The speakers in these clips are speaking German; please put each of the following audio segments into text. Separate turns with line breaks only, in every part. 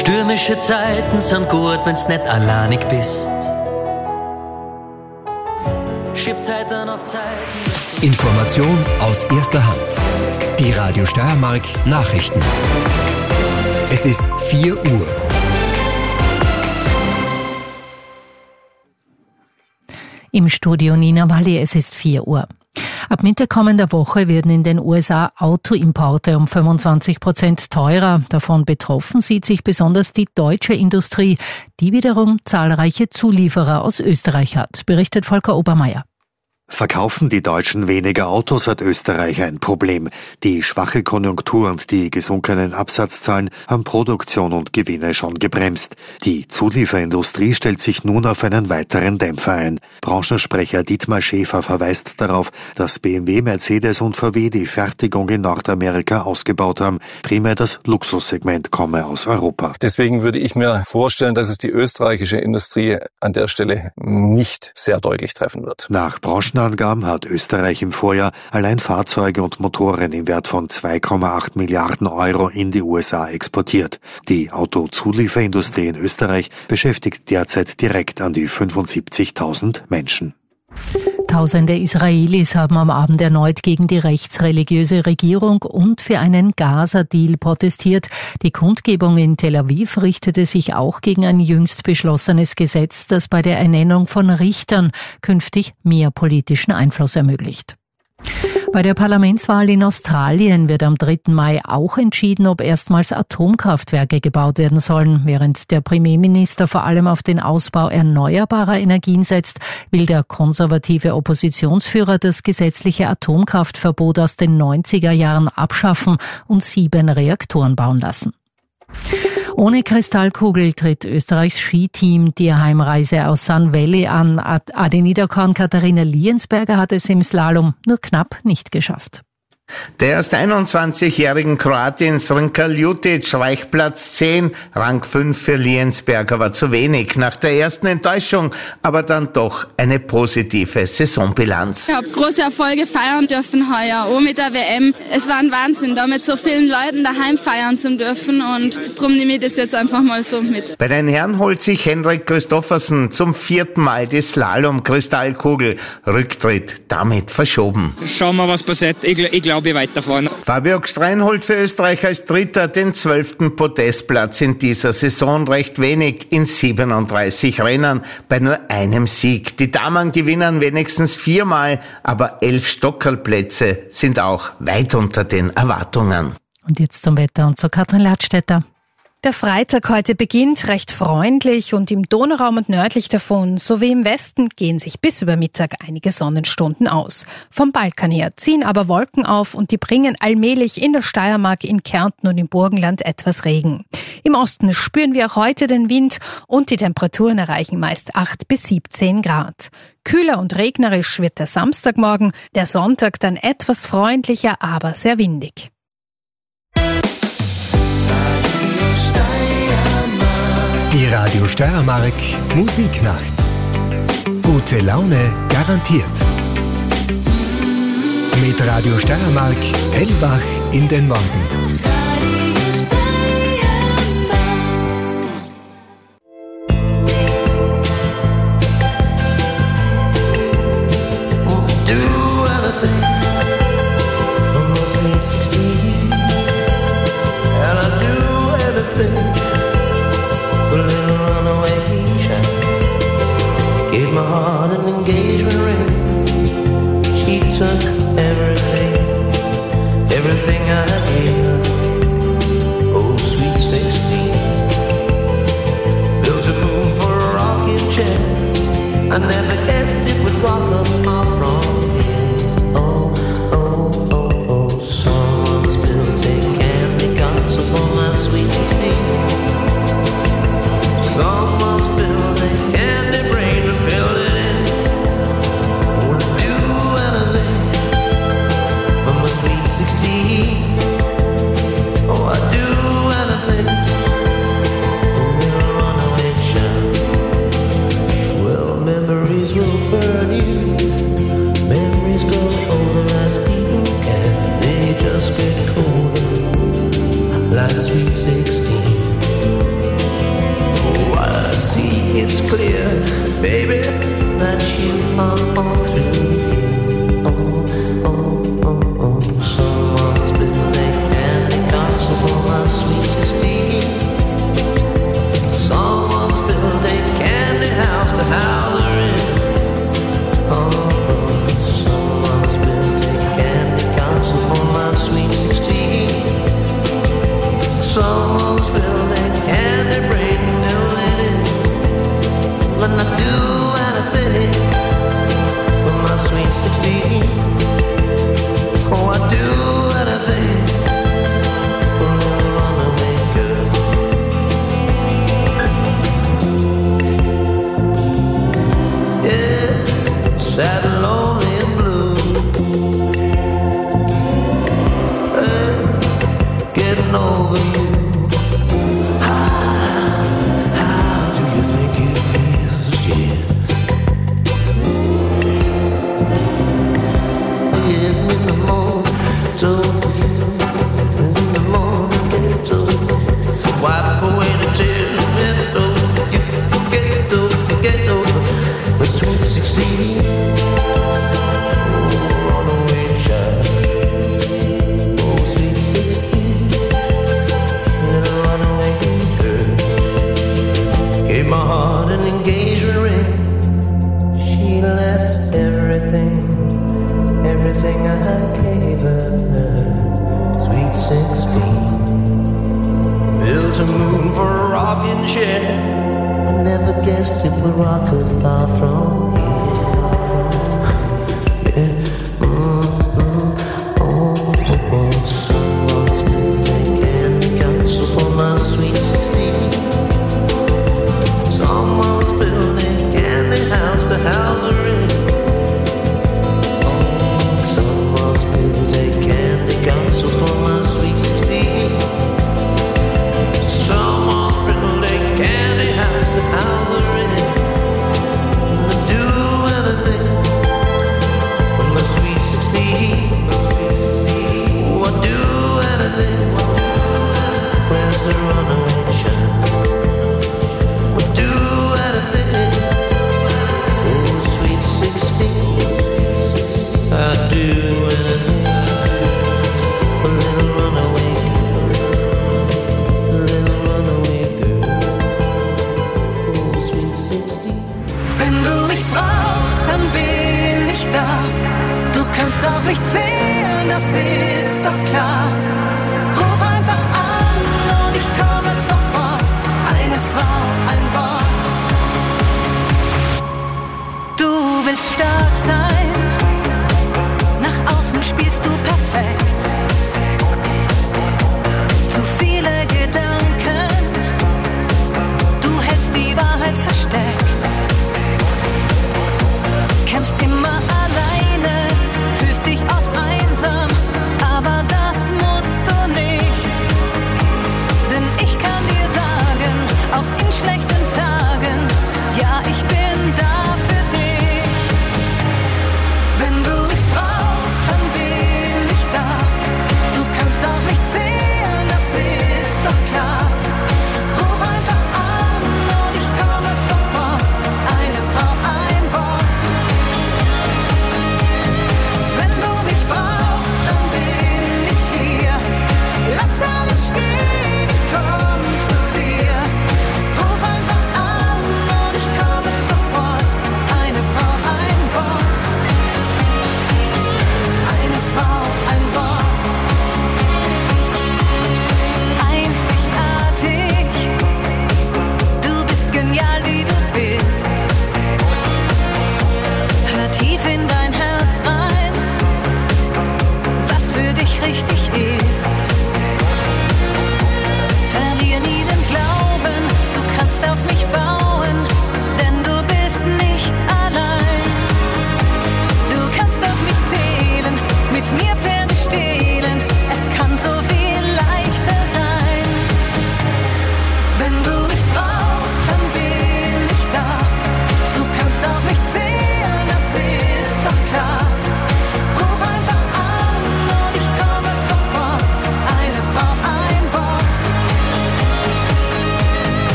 Stürmische Zeiten sind gut, wenn's nicht alleinig bist. Schieb Zeiten auf Zeiten.
Information aus erster Hand. Die Radio Steiermark Nachrichten. Es ist 4 Uhr.
Im Studio Nina Walli, es ist 4 Uhr. Ab Mitte kommender Woche werden in den USA Autoimporte um 25% teurer. Davon betroffen sieht sich besonders die deutsche Industrie, die wiederum zahlreiche Zulieferer aus Österreich hat, berichtet Volker Obermeier.
Verkaufen die Deutschen weniger Autos, hat Österreich ein Problem. Die schwache Konjunktur und die gesunkenen Absatzzahlen haben Produktion und Gewinne schon gebremst. Die Zulieferindustrie stellt sich nun auf einen weiteren Dämpfer ein. Branchensprecher Dietmar Schäfer verweist darauf, dass BMW, Mercedes und VW die Fertigung in Nordamerika ausgebaut haben. Primär das Luxussegment komme aus Europa.
Deswegen würde ich mir vorstellen, dass es die österreichische Industrie an der Stelle nicht sehr deutlich treffen wird.
Nach Branchenangaben hat Österreich im Vorjahr allein Fahrzeuge und Motoren im Wert von 2,8 Milliarden Euro in die USA exportiert. Die Autozulieferindustrie in Österreich beschäftigt derzeit direkt an die 75.000 Menschen.
Tausende Israelis haben am Abend erneut gegen die rechtsreligiöse Regierung und für einen Gaza-Deal protestiert. Die Kundgebung in Tel Aviv richtete sich auch gegen ein jüngst beschlossenes Gesetz, das bei der Ernennung von Richtern künftig mehr politischen Einfluss ermöglicht. Bei der Parlamentswahl in Australien wird am 3. Mai auch entschieden, ob erstmals Atomkraftwerke gebaut werden sollen. Während der Premierminister vor allem auf den Ausbau erneuerbarer Energien setzt, will der konservative Oppositionsführer das gesetzliche Atomkraftverbot aus den 90er Jahren abschaffen und 7 Reaktoren bauen lassen. Ohne Kristallkugel tritt Österreichs Skiteam die Heimreise aus Sun Valley an. Adi Niederkorn, Katharina Liensberger hat es im Slalom nur knapp nicht geschafft.
Der erst 21-jährigen Kroatin Srnka Ljutic reicht Platz 10, Rang 5 für Liensberger war zu wenig. Nach der ersten Enttäuschung aber dann doch eine positive Saisonbilanz.
Ich habe große Erfolge feiern dürfen heuer, auch mit der WM. Es war ein Wahnsinn, da mit so vielen Leuten daheim feiern zu dürfen und darum nehme ich das jetzt einfach mal so mit.
Bei den Herren holt sich Henrik Christoffersen zum 4. Mal die Slalom-Kristallkugel. Rücktritt damit verschoben.
Schauen wir, was passiert. Ich glaube, weiterfahren.
Fabio Gstrein holt für Österreich als Dritter den 12. Podestplatz in dieser Saison, recht wenig in 37 Rennen bei nur einem Sieg. Die Damen gewinnen wenigstens 4-mal, aber 11 Stockerlplätze sind auch weit unter den Erwartungen.
Und jetzt zum Wetter und zu Katrin Ladstätter.
Der Freitag heute beginnt recht freundlich und im Donauraum und nördlich davon sowie im Westen gehen sich bis über Mittag einige Sonnenstunden aus. Vom Balkan her ziehen aber Wolken auf und die bringen allmählich in der Steiermark, in Kärnten und im Burgenland etwas Regen. Im Osten spüren wir auch heute den Wind und die Temperaturen erreichen meist 8 bis 17 Grad. Kühler und regnerisch wird der Samstagmorgen, der Sonntag dann etwas freundlicher, aber sehr windig.
Die Radio Steiermark Musiknacht. Gute Laune garantiert. Mit Radio Steiermark hellwach in den Morgen.
Gave my heart an engagement ring. She took everything I gave her. Oh, sweet 16. Built a moon for a rocking chair. I never guessed it would rock up my prom here. Oh, oh, oh, oh. Someone's built a candy castle for my sweet 16. Someone's built a candy brain to fill it in. Wanna do anything for my sweet 16. Oh, I'd do anything for a little runaway child. Well, memories will burn you. Memories grow older as people can. They just get colder, like sweet 16. it's clear, baby, that you are all through here. Someone's been making candy castle for my sweet 16. Someone's built a candy house to house her in. Someone's built a candy castle for my sweet 16. Someone's built a candy brain filled it in. When I do anything for my sweet 16. Oh, I do anything for a runaway girl. Yeah, sad and lonely and blue. Getting over you. How do you think it feels? Yeah. Yeah, in the morning, in the morning, wipe away the tears, get over the sweet 16. Oh, runaway child. Oh, sweet 16.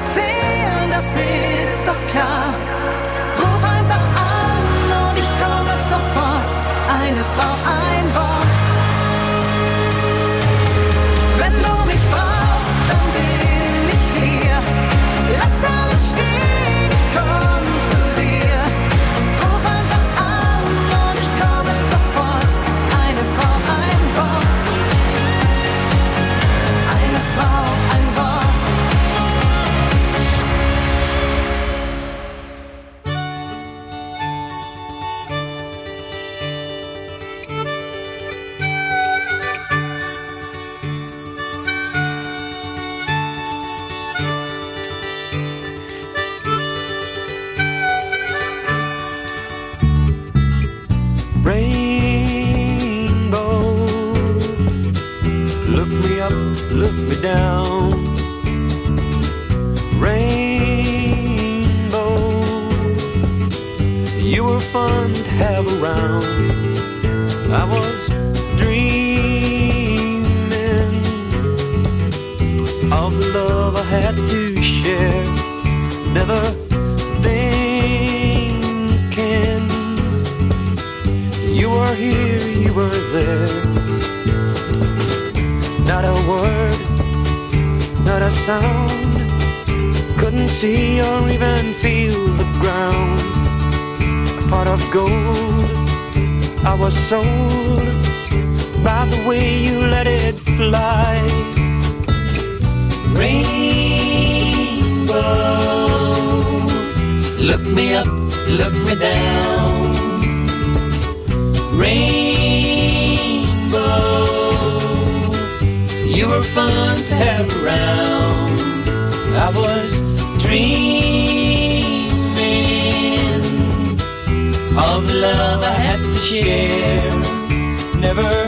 nicht sehen, das ist doch klar. Ruf einfach an und ich komme sofort. Eine Frau, ein Wort. Wenn du mich brauchst, dann bin ich hier. Lass alles stehen, ich komm zu dir. Ruf einfach an und ich komme sofort. Eine Frau, ein Wort. Eine Frau, ein Wort.
Rainbow, look me up, look me down. Rainbow, you were fun to have around. I was dreaming of the love I had to share. Never thinking you were here, you were there. Not a word, not a sound. Couldn't see or even feel the ground. A pot of gold, I was sold by the way you let it fly.
Rainbow, look me up, look me down. Rainbow, you were fun to have around. I was dreaming of the love I had to share. Never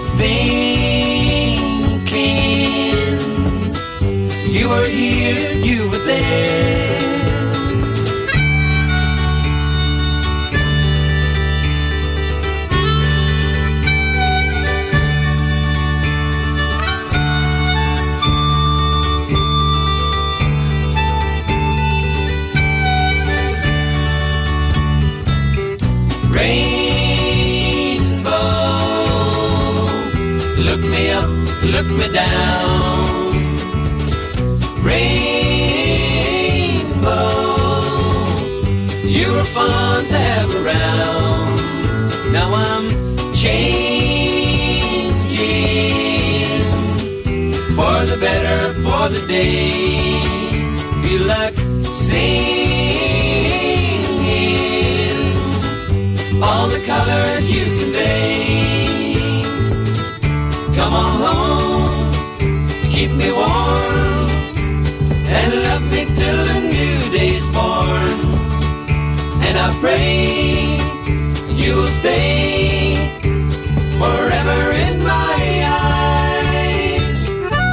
thinking you were here, you were there. Rainbow, look me up, look me down. Rainbow, you were fun to have around. Now I'm changing for the better, for the day. Feel like singing all the colors you convey. Come on home, keep me warm, and love me till the new day's born. And I pray you will stay forever in my eyes.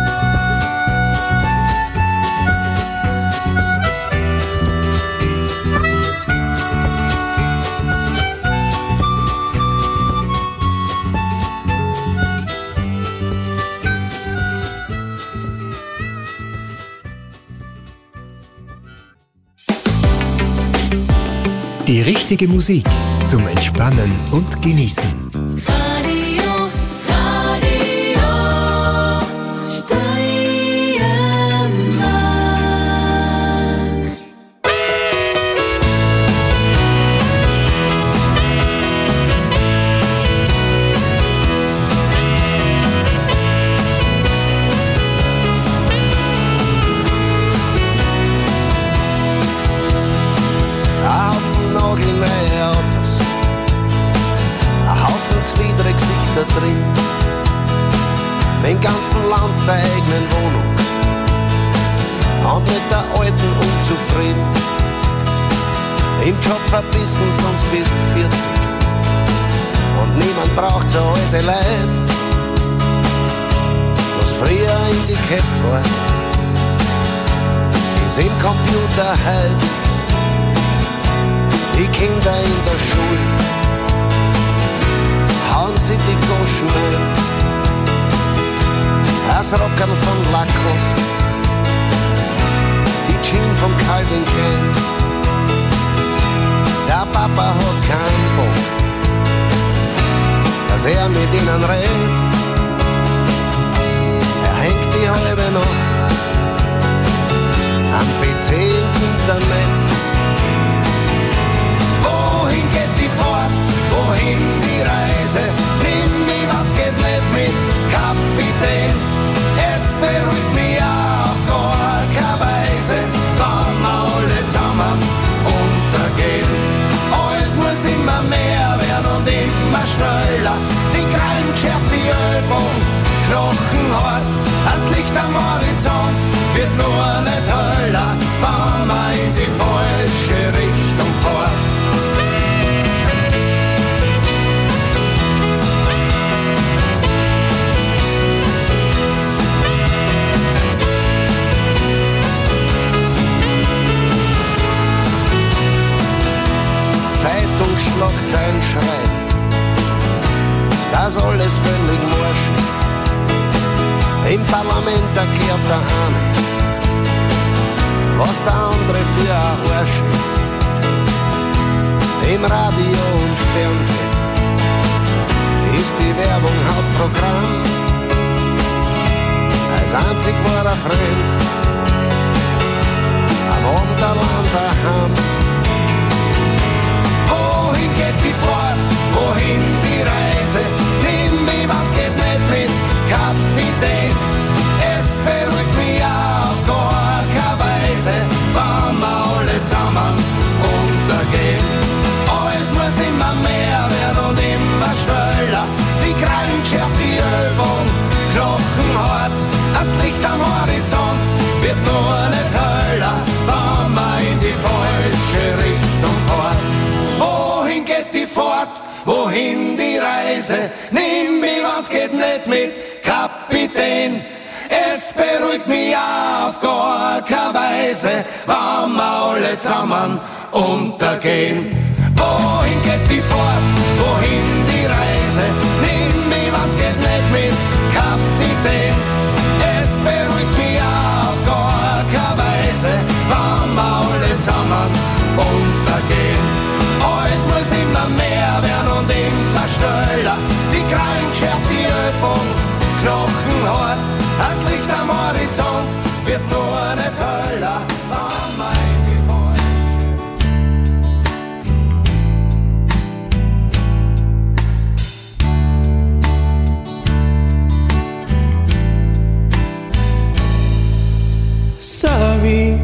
Die richtige Musik zum Entspannen und Genießen.
Radio, Radio, Steiermark.
Nagelneue Autos, ein Haufen zwiedere Gesichter drin, im ganzen Land der eigenen Wohnung und mit der alten unzufrieden. Im Job verbissen, sonst bist 40 und niemand braucht so alte Leute, was früher in die Köpfe war, ist im Computer halt. Die Kinder in der Schule hauen sie die Goschen rein. Das Rockern von Lacoste, die vom Calvin kennt. Der Papa hat keinen Bock, dass er mit ihnen redet. Er hängt die halbe Nacht am PC im Internet. Wohin geht die Fahrt? Wohin die Reise? Nimm mich, was geht nicht mit, Kapitän. Es beruhigt mich auf gar keine Weise, wenn wir alle zusammen untergehen. Alles muss immer mehr werden und immer schneller. Die Krallen schärft die Übung, knochenhart. Das Licht am Horizont wird nur nicht heller, wenn man in die falsche Richtung fährt. Zeitungsschlagzeilen schreien, dass alles völlig morsch ist. Im Parlament erklärt der eine, was der andere für ein Arsch ist. Im Radio und Fernsehen ist die Werbung Hauptprogramm. Als einzig wahrer Freund am Abend allein daheim. Wohin geht die Fahrt? Wohin die Reise? Nimm mich, was geht nicht mit, Kapitän. Es beruhigt mich auf gar keine Weise, wenn wir alle zusammen untergehen. Alles muss immer mehr werden und immer schneller. Die Krallen schärft die Übung, knochenhart. Das Licht am Horizont wird nur nicht heller, wenn man in die falsche Richtung fährt. Wohin geht die Fahrt? Wohin die Reise? Nimm mich, was geht nicht mit, Kapitän. Es beruhigt mich auf gar keine Weise, wenn wir alle zusammen untergehen. Wohin geht die Fahrt? Wohin die Reise? Nimm mich, was geht nicht mit, Kapitän. Es beruhigt mich auf gar keine Weise, wenn wir alle zusammen untergehen. Alles muss immer mehr werden und immer schneller. Die Krallen schärft die Übung, knochenhart. Das Licht am Horizont wird nur nicht heller, wenn man in die
falsche. Sorry.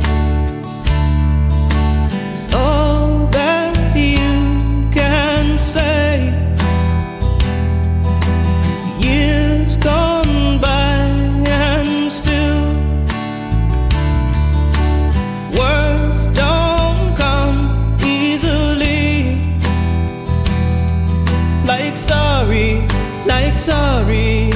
Sorry.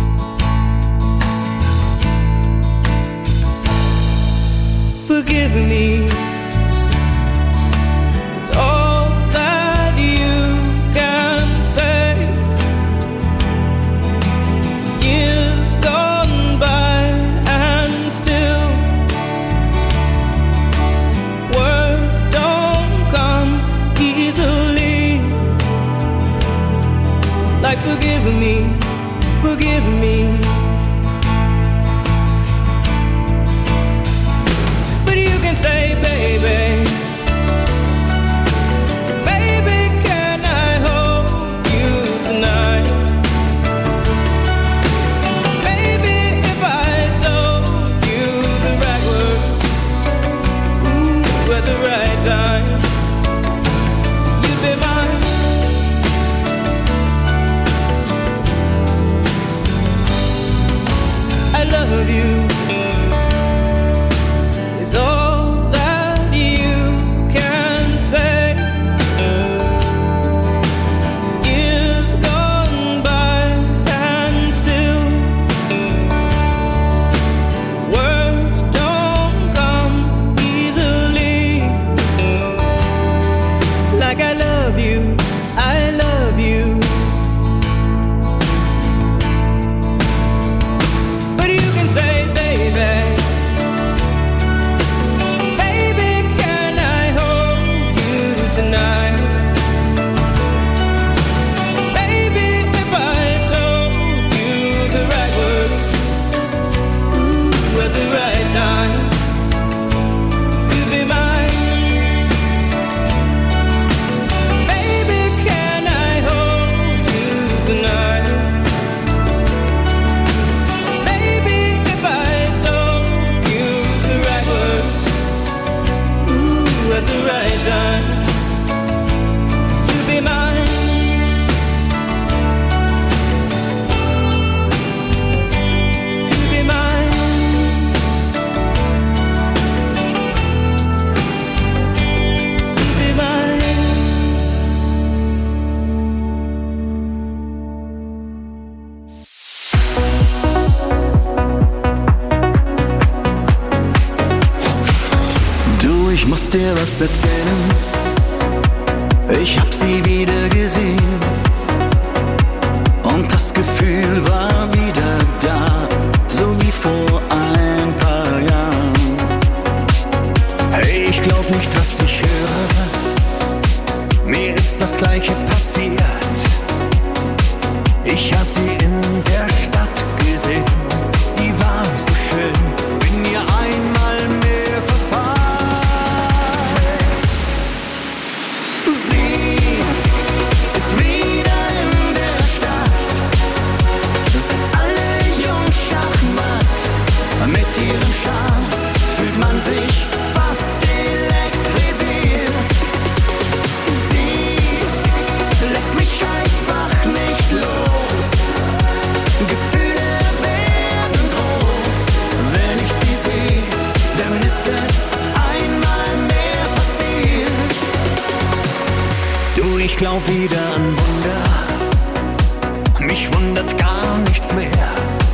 Forgive me. It's all that you can say. Years gone by and still words don't come easily. Like forgive me, forgive me. But you can say, baby, baby, can I hold you tonight? Maybe if I told you the right words, ooh, at the right time, you'd be mine. I love you. It's all that you can say. Years gone by and still words don't come easily. ich muss dir was erzählen. Ich hab sie wieder gesehen und das Gefühl war wieder da, so wie vor ein paar Jahren. Hey, ich glaub nicht, was ich höre, mir ist das Gleiche passiert. Ich hab sie in der Stadt gesehen, sie war so schön, bin ihr einmal mehr verfallen. Sie ist wieder in der Stadt, setzt alle Jungs schachmatt. Mit ihrem Charme fühlt man sich fast elektrisiert. Sie lässt mich einfach nicht los. Gefühle werden groß, wenn ich sie sehe, dann ist es einmal mehr passiert. Du, ich glaub wieder an Wunder, mich wundert gar nichts mehr.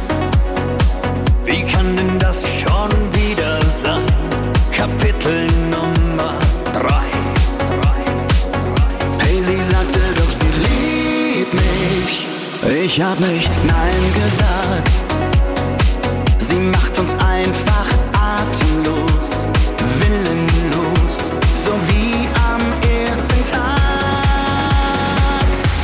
Wie kann denn das schon wieder sein? Kapitel Nummer 3. Hey, sie sagte doch, sie liebt mich. Ich hab nicht Nein gesagt. Sie macht uns einfach atemlos, willenlos, so wie am ersten Tag.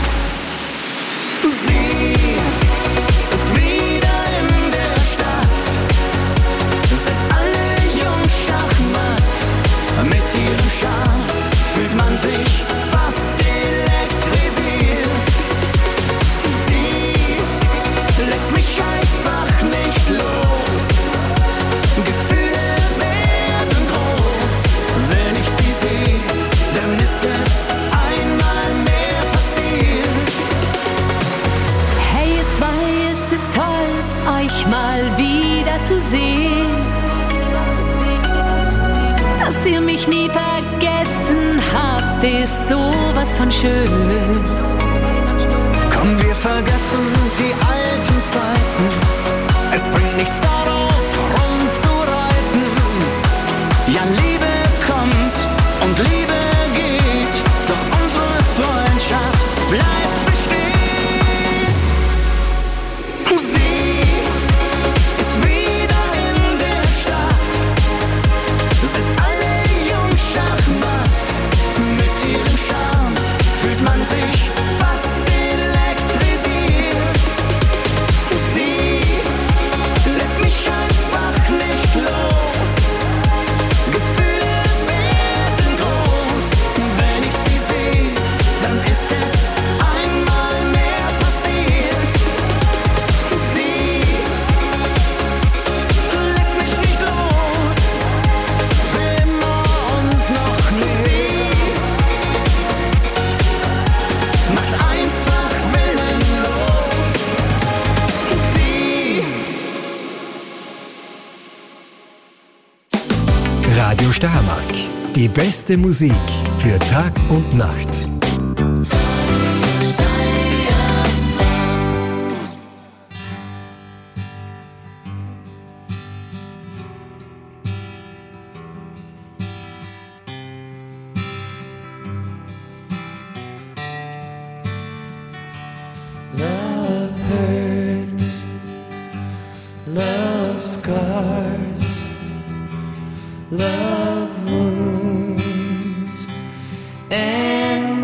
Sie ist wieder in der Stadt, setzt alle Jungs schachmatt. Mit ihrem Charme fühlt man sich fast elektrisiert. Sie lässt mich einfach nicht los. Gefühle werden groß, wenn ich sie sehe, dann ist es einmal mehr passiert.
Hey ihr zwei, es ist toll, euch mal wieder zu sehen. Dass ihr mich nie vergessen habt, ist sowas von schön.
Komm, wir vergessen die alten Zeiten. Es bringt nichts darauf, rumzureiten. Ja, Liebe kommt und Liebe geht, doch unsere Freundschaft bleibt bestehen. Sie ist wieder in der Stadt, setzt alle Jungs schachmatt. Mit ihrem Charme fühlt man sich fast elektrisiert. Sie lässt mich einfach nicht los. Gefühle werden groß, wenn ich sie sehe, dann ist es einmal mehr passiert. Sie lässt mich nicht los, für immer und noch nie. Macht einfach willenlos. Sie
Radio Steiermark. Die beste Musik für Tag und Nacht.
Love hurts, love scars, love wounds, and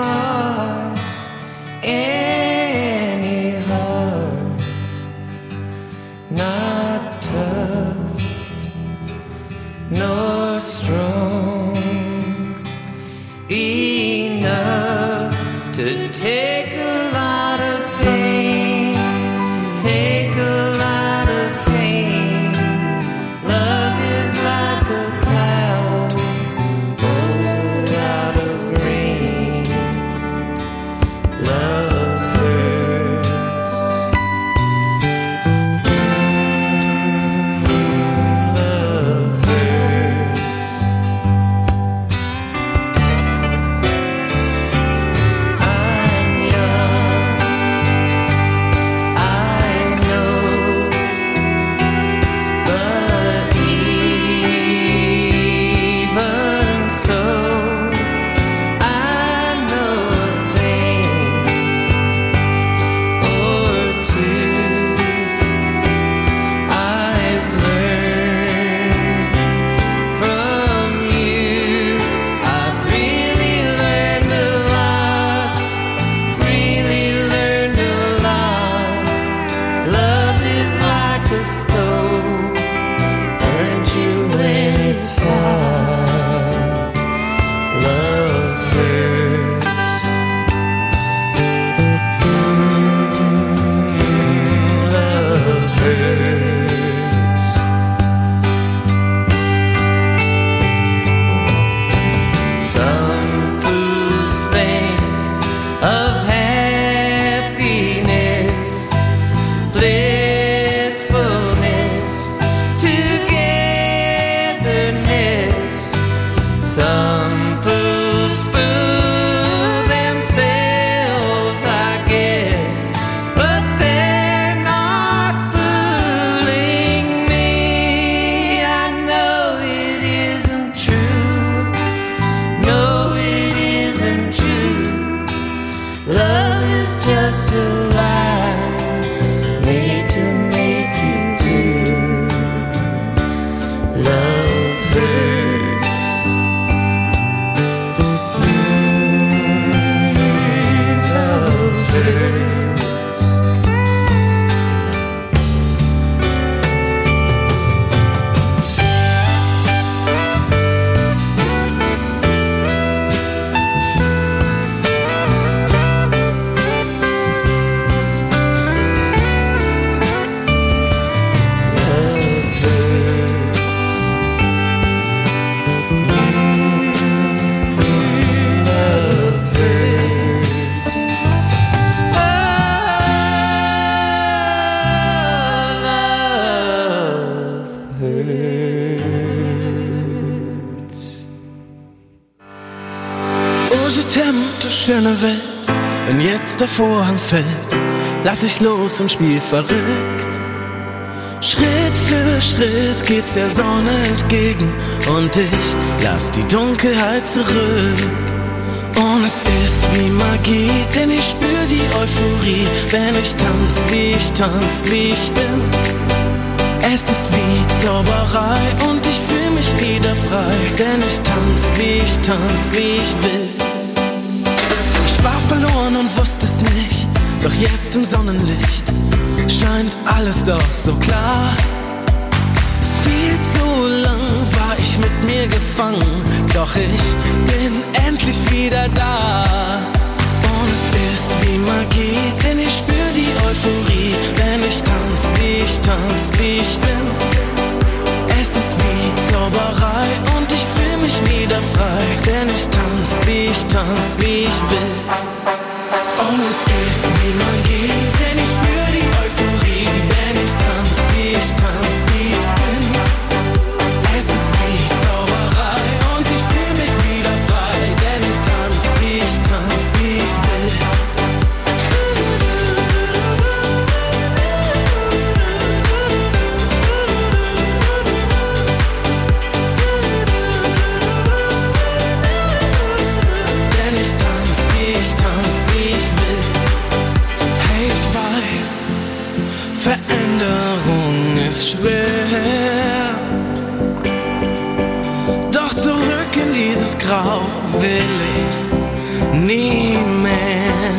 Some fools fool themselves, I guess, but they're not fooling me. I know it isn't true. No, it isn't true. Love is just a lie made to make you blue. Love hurts. Love hurts.
Du schöne Welt, wenn jetzt der Vorhang fällt, lass ich los und spiel verrückt. Schritt für Schritt geht's der Sonne entgegen und ich lass die Dunkelheit zurück. Und es ist wie Magie, denn ich spür die Euphorie, wenn ich tanz, wie ich tanz, wie ich bin. Es ist wie Zauberei und ich fühl mich wieder frei, denn ich tanz, wie ich will. Ich war verloren und wusste es nicht, doch jetzt im Sonnenlicht scheint alles doch so klar. Viel zu lang war ich mit mir gefangen, doch ich bin endlich wieder da. Und es ist wie Magie, denn ich spür die Euphorie, wenn ich tanz, wie ich bin. Es ist wie Zauberei und ich fühl mich wieder frei, denn ich tanz, wie ich will. Und es ist wie Magie, denn ich spür die Euphorie, wenn ich tanz, wie ich bin. Es ist wie Zauberei und ich fühl mich wieder frei, denn ich tanz, wie ich will. Veränderung ist schwer, doch zurück in dieses Grau will ich nie mehr.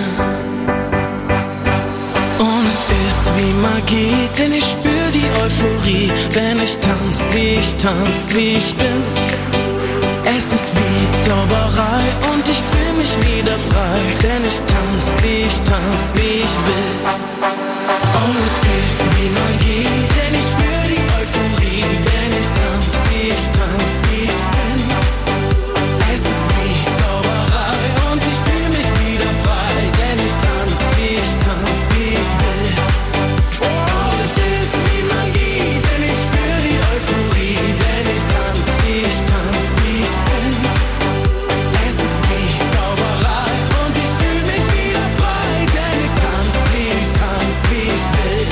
Und es ist wie Magie, denn ich spür die Euphorie, wenn ich tanz, wie ich bin. Es ist wie Zauberei und ich fühl mich wieder frei, denn ich tanz, wie ich will. Und es ist wie Magie, denn ich spür die Euphorie, wenn ich tanz, wie ich bin. Es ist wie Zauberei und ich fühl mich wieder frei, denn ich tanz, wie ich will. Und es ist wie Magie, denn ich spür die Euphorie, wenn ich tanz, wie ich bin. Es ist wie Zauberei und ich fühl mich wieder frei, denn ich tanz, wie ich will.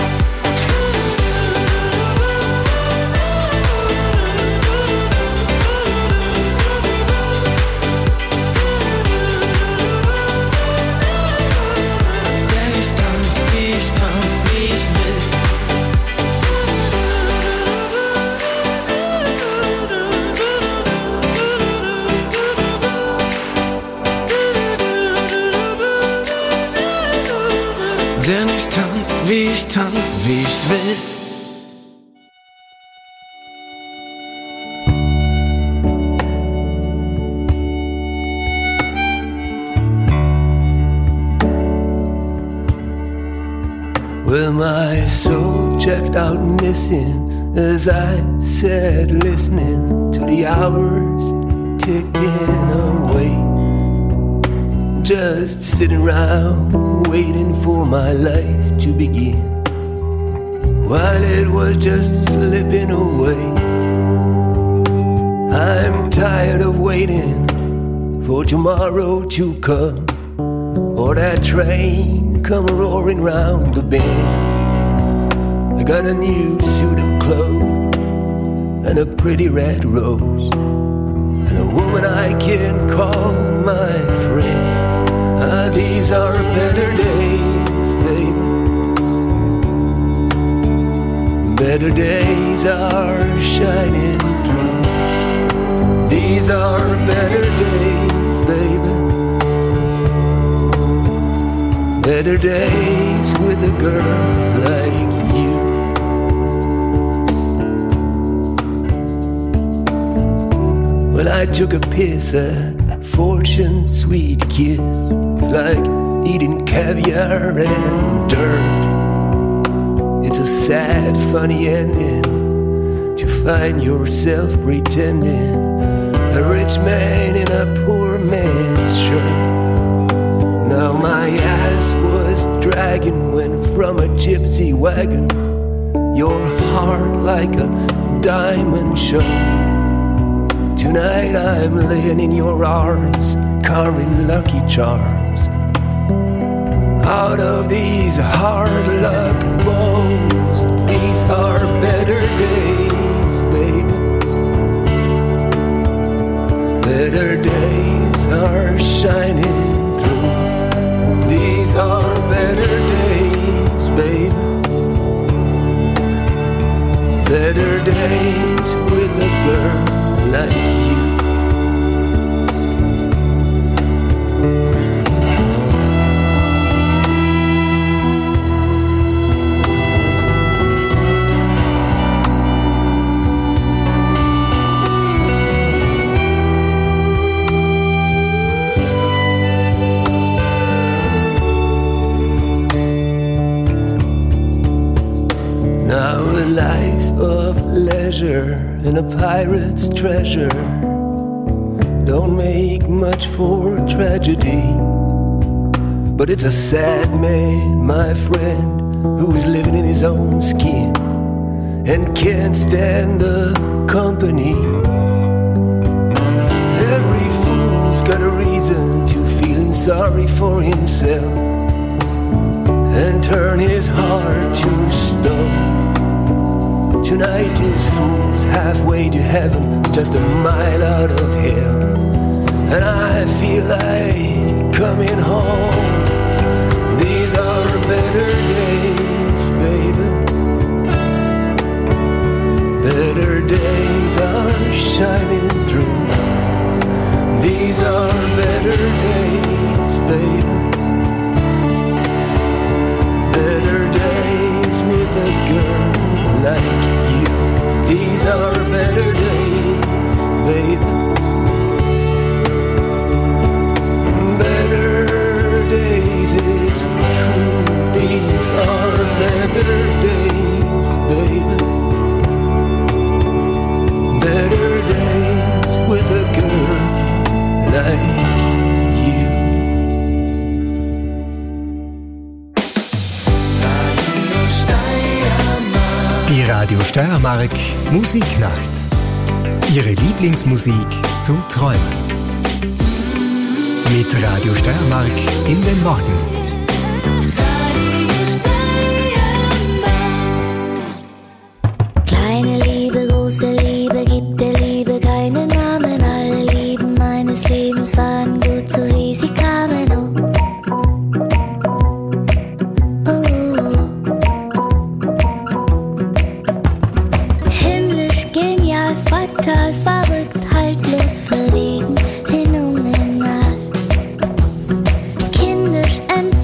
Denn ich tanz, wie ich will. Denn ich tanz, wie ich will.
Well, my soul checked out missing as I sat listening to the hours ticking away. Just sitting around waiting for my life to begin, while it was just slipping away. I'm tired of waiting
waiting for tomorrow to come, or that train come roaring round the bend. I got a new suit of clothes and a pretty red rose, and a woman I can call my friend. These are better days, baby. Better days are shining through. These are better days, baby. Better days with a girl like you. Well, I took a piss at Fortune's sweet kiss. It's like eating caviar and dirt. It's a sad, funny ending to find yourself pretending a rich man in a poor man's shirt. Now my ass was dragging when from a gypsy wagon, your heart like a diamond shone. Tonight I'm laying in your arms, carving lucky charms out of these hard luck bones. These are better days, baby. Better days are shining through. These are better days, baby. Better days with a girl like you. Now a life of leisure and a pirate's treasure don't make much for tragedy, but it's a sad man, my friend, who's living in his own skin and can't stand the company. Every fool's got a reason to feeling sorry for himself and turn his heart to stone. Tonight is fools halfway to heaven, just a mile out of hell, and I feel like coming home. These are better days, baby. Better days are shining through. These are better days, baby. Better days with a girl like you. These are better days, baby. Better days, it's true. These are better days, baby. Better days with a girl like you.
Die Radio Steiermark Musiknacht. Ihre Lieblingsmusik zum Träumen. Mit Radio Steiermark in den Morgen.
Kleine Liebe, große Liebe, gibt der Liebe keinen Namen. Alle Lieben meines Lebens waren gut, so wie sie kamen. Himmlisch, genial, fatal, verrückt, haltlos, verlegen, phänomenal. Kindisch,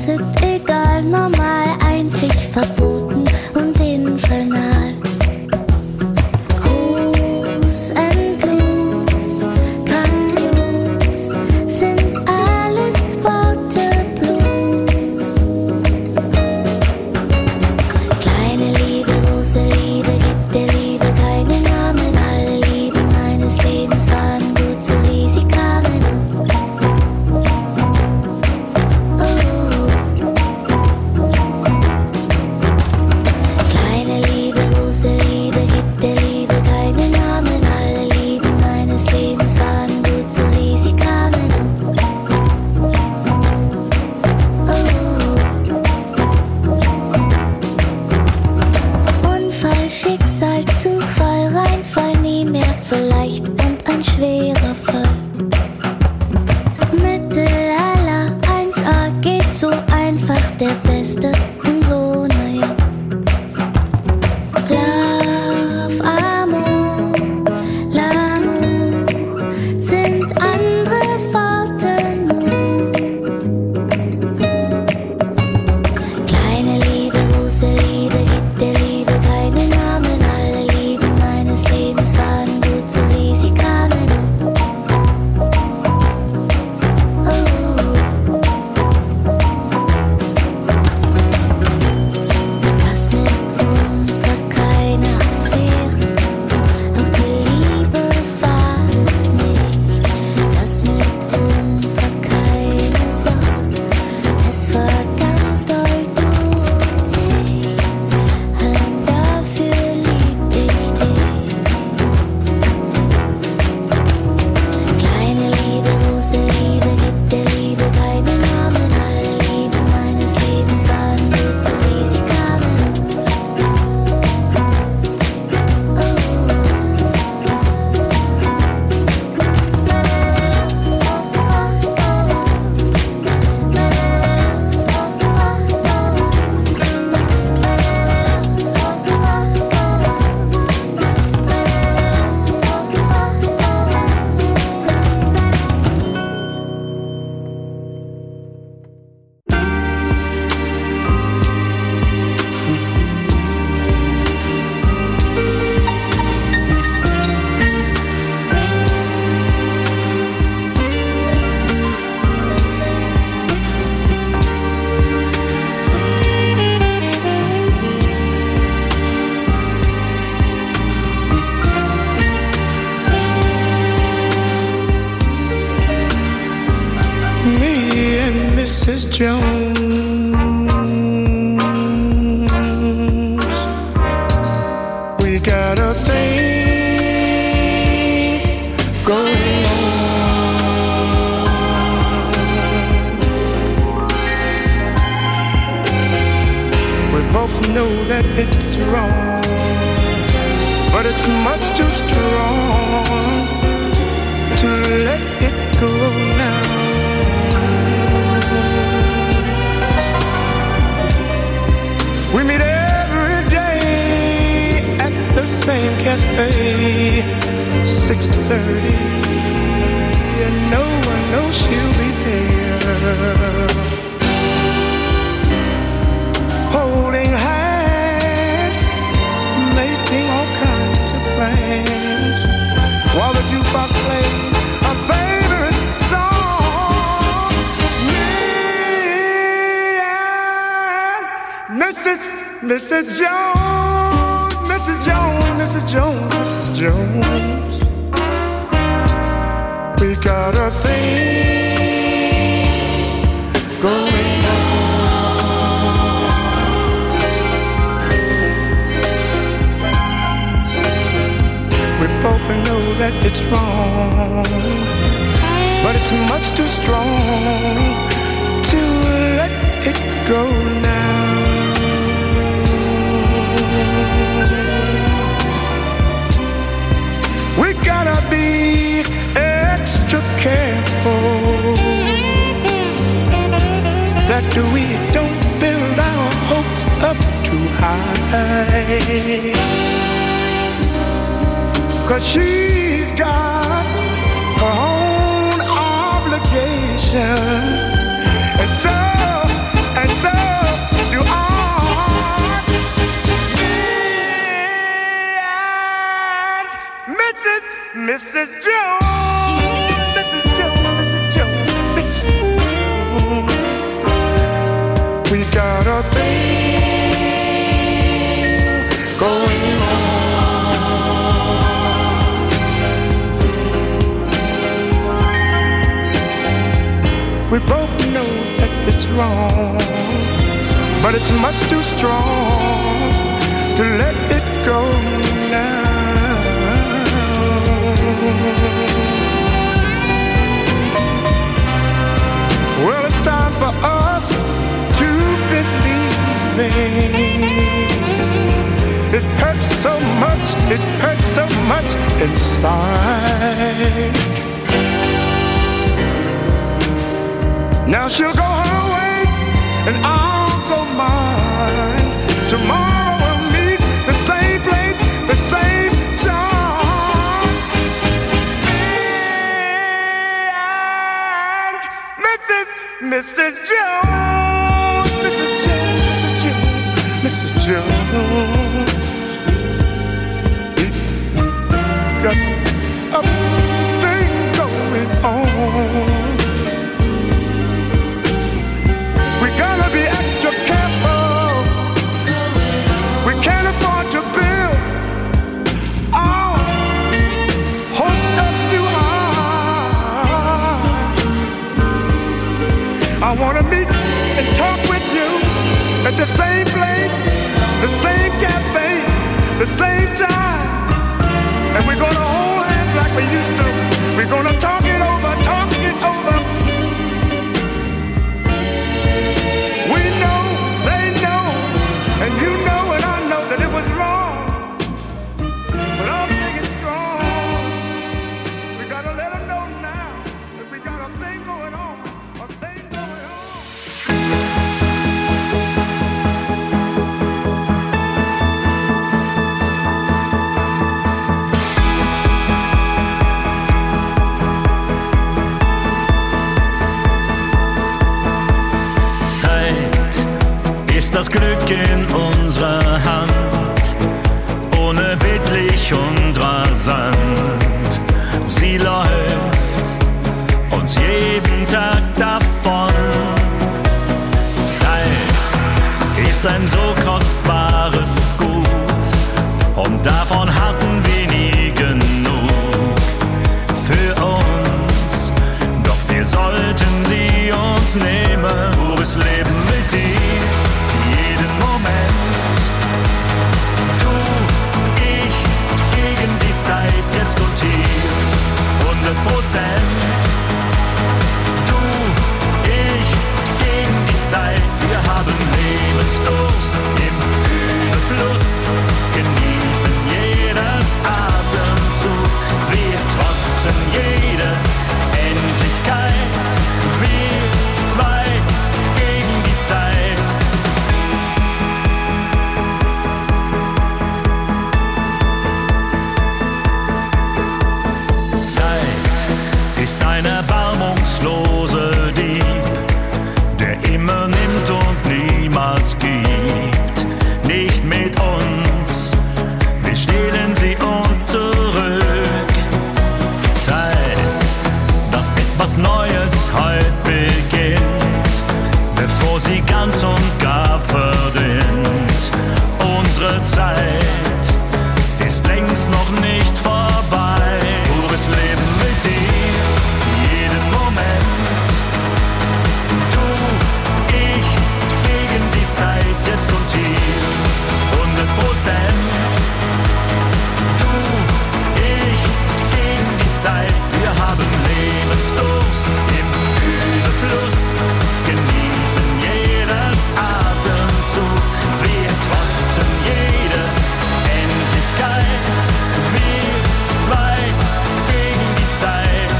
Mrs. Jones. We got a thing going on. We both know that it's wrong, but it's much too strong to let it go now. We meet every day at the same cafe, 6:30, and no one knows she'll be there. Holding hands, making all kinds of plans, while the jukebox plays a favorite song. Me and Mrs. Jones, Mrs. Jones, Mrs. Jones, Mrs. Jones. We got a thing going on. We both know that it's wrong, but it's much too strong to let it go now. We gotta be extra careful that we don't build our hopes up too high, 'cause she's got her own obligations, and so do I. Mrs. Jones, Mrs. Jones, Mrs. Jones, Mrs. Jones. We got a thing going on. We both know that it's wrong, but it's much too strong to let it go now. Well, it's time for us to believe in. It hurts so much inside. Now she'll go her way and I'll go mine. Tomorrow we'll meet the same place, the same time. And Mrs. Jones, Mrs. Jones, Mrs. Jones, Mrs. Jones. We got a thing going on. We gotta be extra careful. We can't afford to build our hopes up too high. I wanna meet and talk with you at the same place, the same cafe, the same time. And we're gonna hold hands like we used to. We're gonna talk it over, talk it over. We know, they know, and you know and I know that it was wrong. But I'm thinking strong. We gotta let them know now that we got a thing going on, a thing going on.
Das Glück in unserer Hand, unerbittlich und rasant. Sie läuft uns jeden Tag davon. Zeit ist ein so kostbares Gut und davon hatten wir nie genug für uns. Doch wir sollten sie uns alles nehme, pures Leben mit dir, jeden Moment. Du, ich, gegen die Zeit, jetzt und hier, 100%. Du, ich, gegen die Zeit, wir haben Lebensdurst im Überfluss, genießen jeden Atemzug, wir trotzen jede Endlichkeit, wir zwei gegen die Zeit. Zeit ist ein erbarmungslose Dieb, der immer nimmt und niemals gibt. Nicht mit uns, wir stehlen sie uns zurück. Zeit, dass etwas Neues heut beginnt, bevor sie ganz und gar verdinnt. Unsere Zeit ist längst noch nicht vorbei. Pures Leben mit dir, jeden Moment. Du, ich, gegen die Zeit, jetzt und hier, 100%. Du, ich, gegen die Zeit, wir haben Lebensdurst im Überfluss, genießen jeden Atemzug, wir trotzen jede Endlichkeit, wir zwei gegen die Zeit.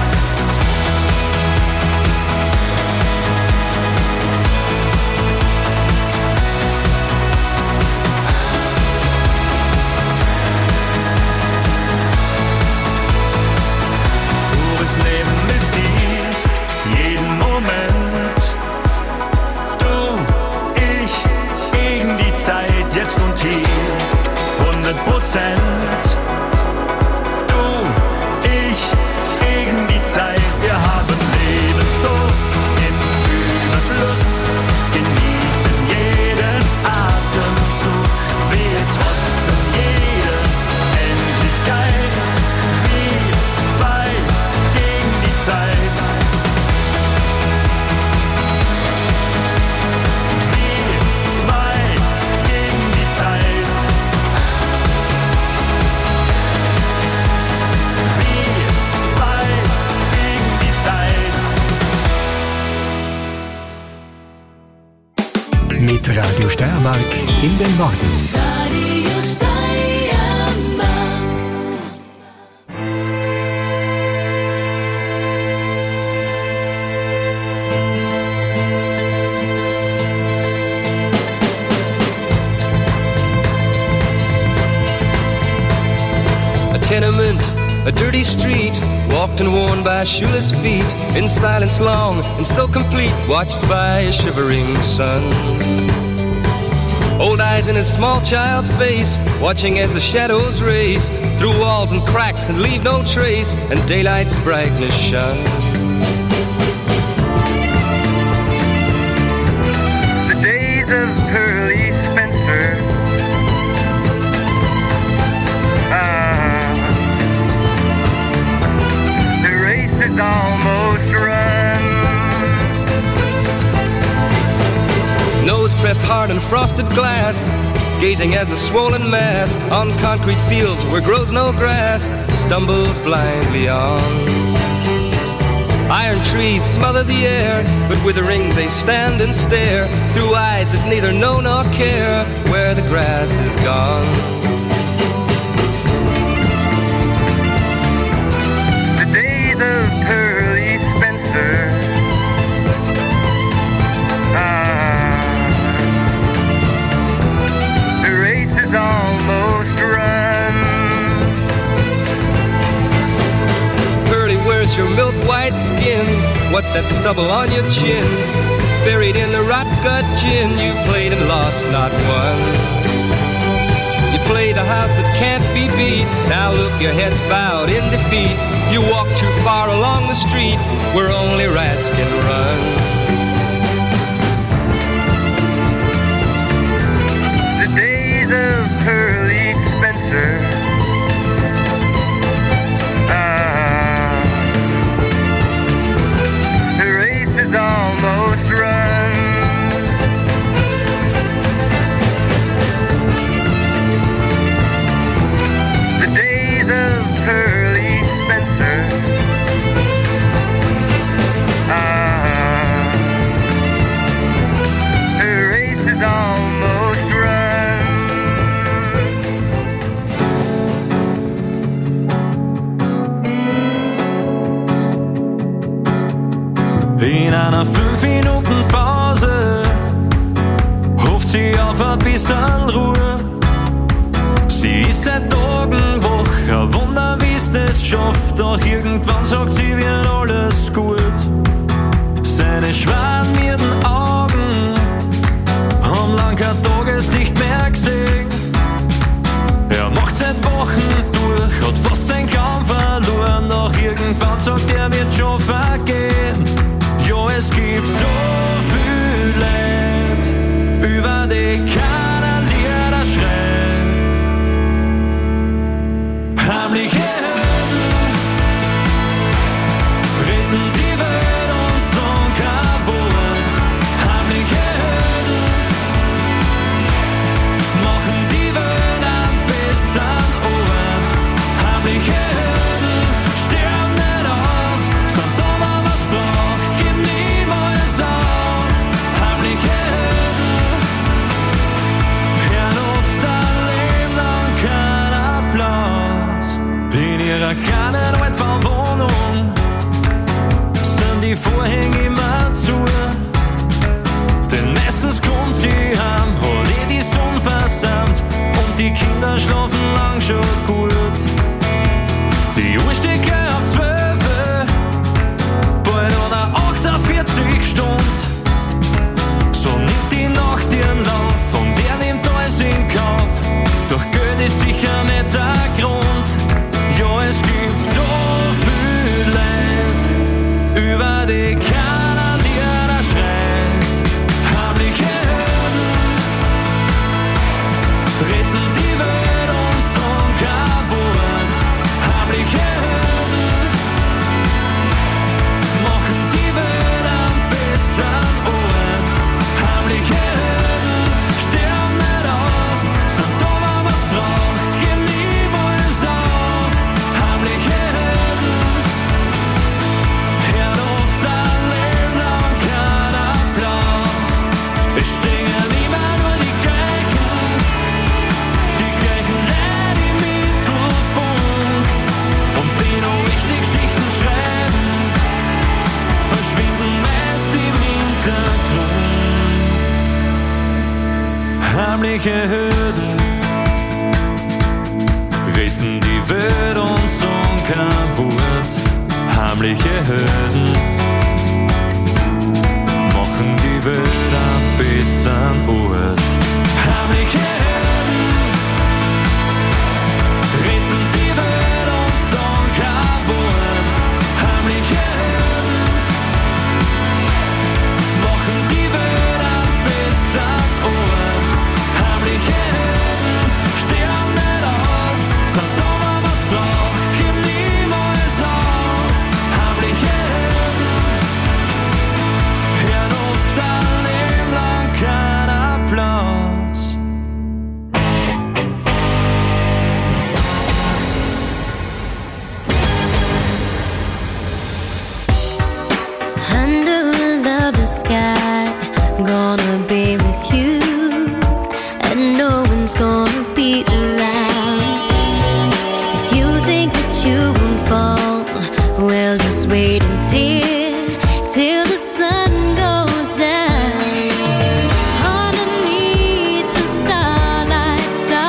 Pures Leben mit dir, jeden Moment. Du, ich, gegen die Zeit, jetzt und hier, 100%. Du, ich, gegen die Zeit, wir haben Lebensdurst im Überfluss, genießen jeden Atemzug, wir trotzen jede Endlichkeit, wir zwei gegen die Zeit. Wir zwei gegen die Zeit. Wir zwei gegen die Zeit.
Mit Radio Steiermark in den Norden.
Radio Steiermark.
A tenement, a dirty street, walked and worn by shoeless feet, in silence long and so complete, watched by a shivering sun. Old eyes in a small child's face, watching as the shadows race through walls and cracks and leave no trace, and daylight's brightness shone.
The days of Pearly Spencer. The race is almost run.
Nose pressed hard on frosted glass, gazing as the swollen mass on concrete fields where grows no grass stumbles blindly on. Iron trees smother the air, but withering they stand and stare through eyes that neither know nor care where the grass is gone.
The days of Pearly Spencer. The race is almost run.
Pearly, where's your milk white skin? What's that stubble on your chin? Buried in the rot gut gin, you played and lost, not won. You play the house that can't be beat. Now look, your head's bowed in defeat. You walk too far along the street where only rats can run.
The days of Pearly Spencer. The race is almost
In einer 5 Minuten Pause ruft sie auf ein bisschen Ruhe. Sie ist seit Tagen wach, ein Wunder, wie es das schafft. Doch irgendwann sagt sie, wird alles gut. Seine schwarmierten Augen haben lang kein Tageslicht mehr gesehen. Er macht seit Wochen durch, hat fast seinen Kampf verloren. Doch irgendwann sagt er, wird schon vergehen. Ja, es gibt so viel Leid, über die keiner Lieder schreit. Heimliche Helden retten die Welt und sagen kein Wort. Heimliche Helden machen die Welt einen besseren Ort. Heimliche Helden sterben nicht aus, sind da, wenn man's braucht, geben niemals auf. Heimliche Helden hören oft ein Leben lang keinen Applaus. In ihrer kleinen Altbauwohnung sind die Vorhänge immer zu. Denn meistens kommt sie heim, hat die Sonne versammelt und die Kinder schlafen lang schon gut. Die Uhr steht gleich auf 12, bald oder 48 Stunden. So nimmt die Nacht ihren Lauf und der nimmt alles in Kauf. Doch Geld ist sicher nicht der Grund. Ja, es gibt so viel Leid, über die keiner Lieder schreit. Heimliche Helden retten die Welt und sagen kein Wort. Heimliche Helden machen die Welt einen besseren Ort. Heimliche Helden sterben nicht aus, sind da, wenn man's braucht, geben niemals auf. Heimliche Helden hören oft ein Leben lang keinen Applaus. Es stehen immer nur die gleichen Leute im Mittelpunkt. Und die noch richtig Geschichten schreiben, verschwinden meist im Hintergrund. Heimliche Helden retten die Welt und sagen kein Wort. Heimliche Helden machen die Welt einen besseren Ort. Heimliche Helden retten die Welt und sagen kein Wort. Heimliche Helden machen die Welt einen besseren Ort. Heimliche Helden sterben nicht aus, sind da, wenn man's braucht, geben niemals auf. Heimliche Helden hören oft ein Leben lang keinen Applaus.
Under a lovely sky, gonna be with you, and no one's gonna be around. If you think that you won't fall, well, just wait till the sun goes down. Underneath the starlight,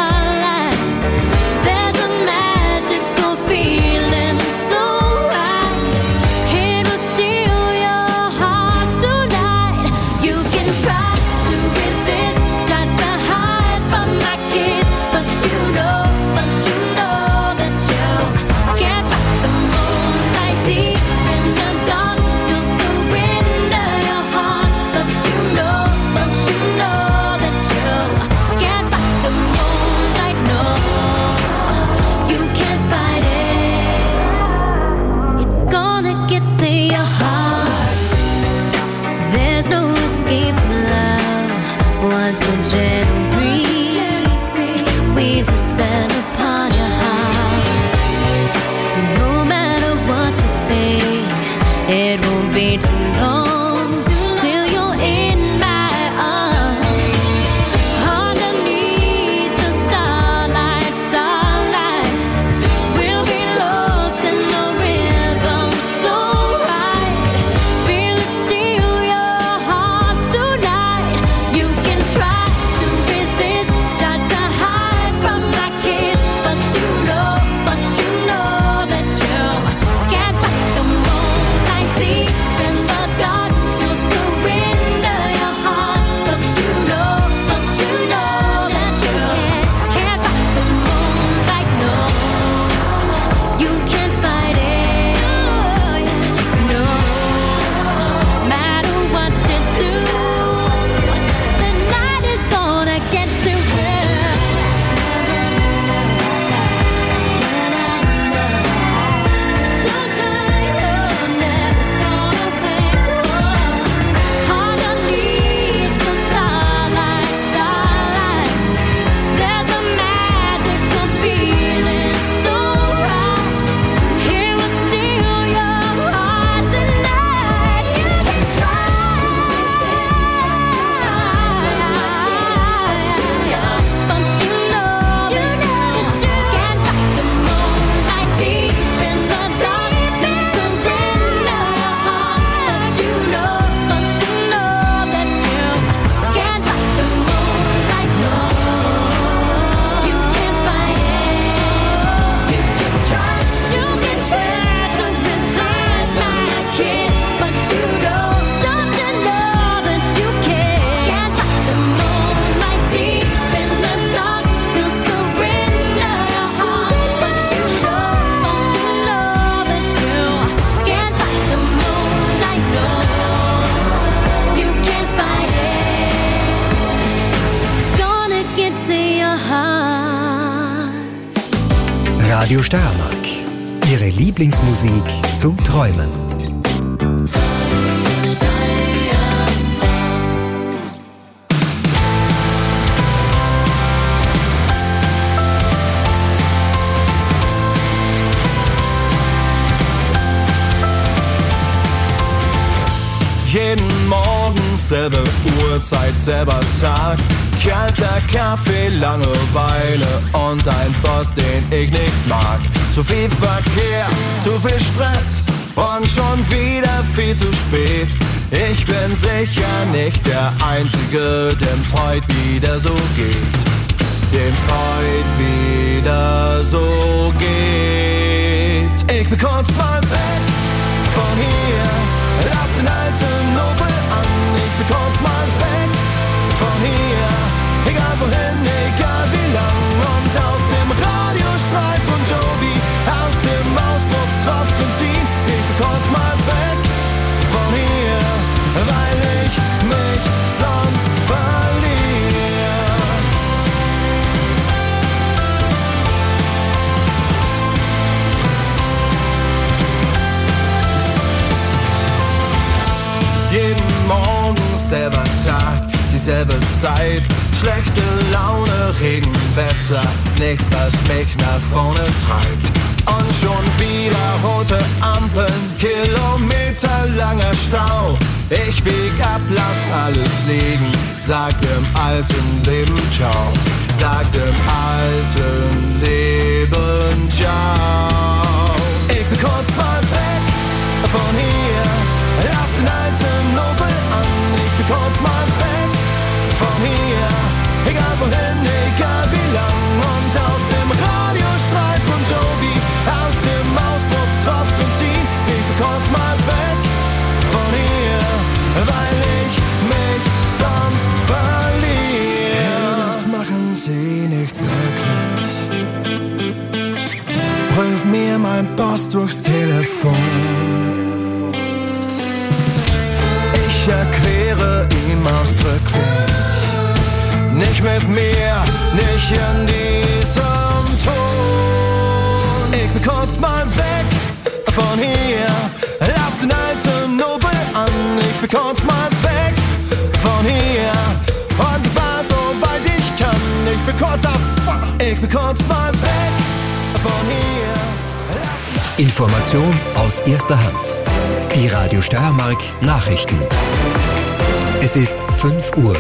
there's a magical feeling so right. It will steal your heart tonight. You can try to resist, try to hide from my kiss, but you know that you can't fight the moonlight deep in the dark. You'll surrender your heart, but you know that you can't fight the moonlight. No, you can't fight it. It's gonna get to your heart. There's no escape from love. Once the gentle breeze weaves its spell upon your heart. No matter what you think, it won't be too long till you're in my arms. Underneath the starlight, we'll be lost in the rhythm so right. Feel it
Radio Steiermark. Ihre Lieblingsmusik zum Träumen.
Jeden Morgen selbe Uhrzeit, selber Tag. Kalter Kaffee, Langeweile und ein Boss, den ich nicht mag. Zu viel Verkehr, zu viel Stress und schon wieder viel zu spät. Ich bin sicher nicht der Einzige, dem's heute wieder so geht. Dem's heute wieder so geht. Ich bin kurz mal weg von hier. Lass den alten Opel an, ich bin kurz mal weg von hier. Egal wohin, egal wie lang. Und aus dem Radio schreit Bon Jovi, aus dem Auspuff tropft Benzin. Ich bin kurz mal weg von hier, weil ich mich sonst verliere. Jeden Morgen selber Tag, dieselbe Zeit. Schlechte Laune, Regenwetter, nichts, was mich nach vorne treibt. Und schon wieder rote Ampeln, kilometerlanger Stau. Ich bieg ab, lass alles liegen, sagt im alten Leben ciao. Sagt im alten Leben ciao. Ich bin kurz mal weg von hier. Lass den alten Opel an, ich bin kurz mal weg von hier. Egal wohin, egal wie lang. Und aus dem Radio schreit Bon Jovi, aus dem Auspuff tropft Benzin. Ich bin kurz mal weg von hier, weil ich mich sonst verliere. Ja, das machen sie nicht wirklich, brüllt mir mein Boss durchs Telefon. Ich erkläre ihm ausdrücklich, nicht mit mir, nicht in diesem Ton. Ich bin kurz mal weg von hier, lass den alten Opel an. Ich bin kurz mal weg von hier und fahr so weit ich kann. Ich bin kurz mal weg von hier.
Information aus erster Hand. Die Radio Steiermark Nachrichten. Es ist 5 Uhr.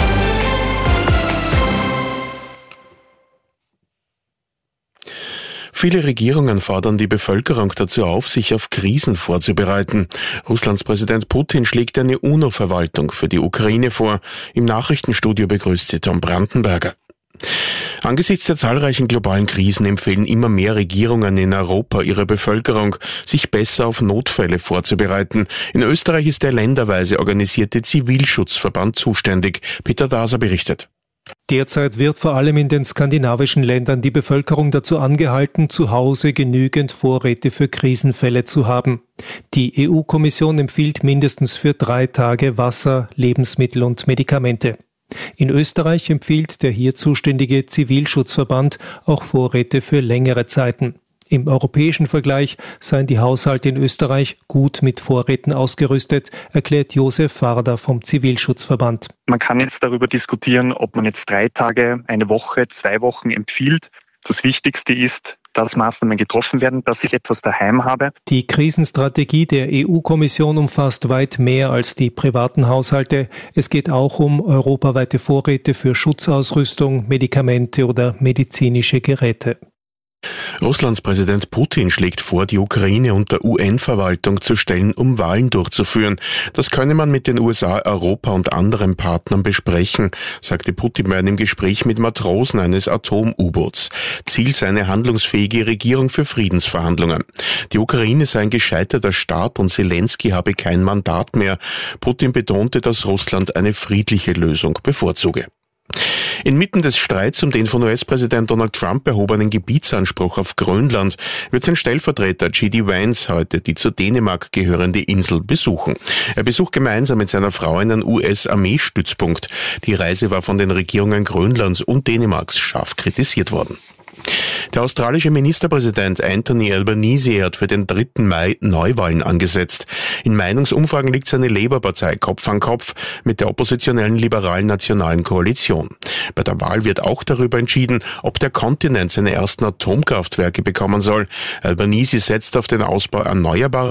Viele Regierungen fordern die Bevölkerung dazu auf, sich auf Krisen vorzubereiten. Russlands Präsident Putin schlägt eine UNO-Verwaltung für die Ukraine vor. Im Nachrichtenstudio begrüßt sie Tom Brandenberger. Angesichts der zahlreichen globalen Krisen empfehlen immer mehr Regierungen in Europa ihrer Bevölkerung, sich besser auf Notfälle vorzubereiten. In Österreich ist der länderweise organisierte Zivilschutzverband zuständig. Peter Daser berichtet.
Derzeit wird vor allem in den skandinavischen Ländern die Bevölkerung dazu angehalten, zu Hause genügend Vorräte für Krisenfälle zu haben. Die EU-Kommission empfiehlt mindestens für 3 Tage Wasser, Lebensmittel und Medikamente. In Österreich empfiehlt der hier zuständige Zivilschutzverband auch Vorräte für längere Zeiten. Im europäischen Vergleich seien die Haushalte in Österreich gut mit Vorräten ausgerüstet, erklärt Josef Farder vom Zivilschutzverband.
Man kann jetzt darüber diskutieren, ob man jetzt 3 Tage, eine Woche, 2 Wochen empfiehlt. Das Wichtigste ist, dass Maßnahmen getroffen werden, dass ich etwas daheim habe.
Die Krisenstrategie der EU-Kommission umfasst weit mehr als die privaten Haushalte. Es geht auch um europaweite Vorräte für Schutzausrüstung, Medikamente oder medizinische Geräte.
Russlands Präsident Putin schlägt vor, die Ukraine unter UN-Verwaltung zu stellen, um Wahlen durchzuführen. Das könne man mit den USA, Europa und anderen Partnern besprechen, sagte Putin bei einem Gespräch mit Matrosen eines Atom-U-Boots. Ziel sei eine handlungsfähige Regierung für Friedensverhandlungen. Die Ukraine sei ein gescheiterter Staat und Zelensky habe kein Mandat mehr. Putin betonte, dass Russland eine friedliche Lösung bevorzuge. Inmitten des Streits um den von US-Präsident Donald Trump erhobenen Gebietsanspruch auf Grönland wird sein Stellvertreter J.D. Vance heute die zu Dänemark gehörende Insel besuchen. Er besucht gemeinsam mit seiner Frau einen US-Armeestützpunkt. Die Reise war von den Regierungen Grönlands und Dänemarks scharf kritisiert worden. Der australische Ministerpräsident Anthony Albanese hat für den 3. Mai Neuwahlen angesetzt. In Meinungsumfragen liegt seine Labour-Partei Kopf an Kopf mit der oppositionellen liberalen Nationalen Koalition. Bei der Wahl wird auch darüber entschieden, ob der Kontinent seine ersten Atomkraftwerke bekommen soll. Albanese setzt auf den Ausbau erneuerbarer